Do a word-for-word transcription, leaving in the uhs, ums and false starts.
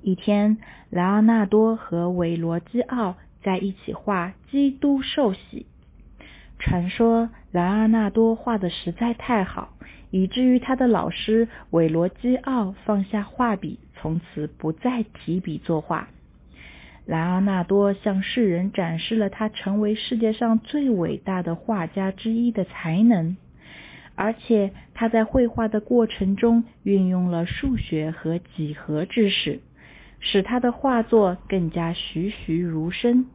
一天，莱昂纳多和韦罗基奥在一起画基督受洗。传说莱昂纳多画的实在太好，以至于他的老师韦罗基奥放下画笔，从此不再提笔作画。莱昂纳多向世人展示了他成为世界上最伟大的画家之一的才能，而且他在绘画的过程中运用了数学和几何知识，使他的画作更加栩栩如生。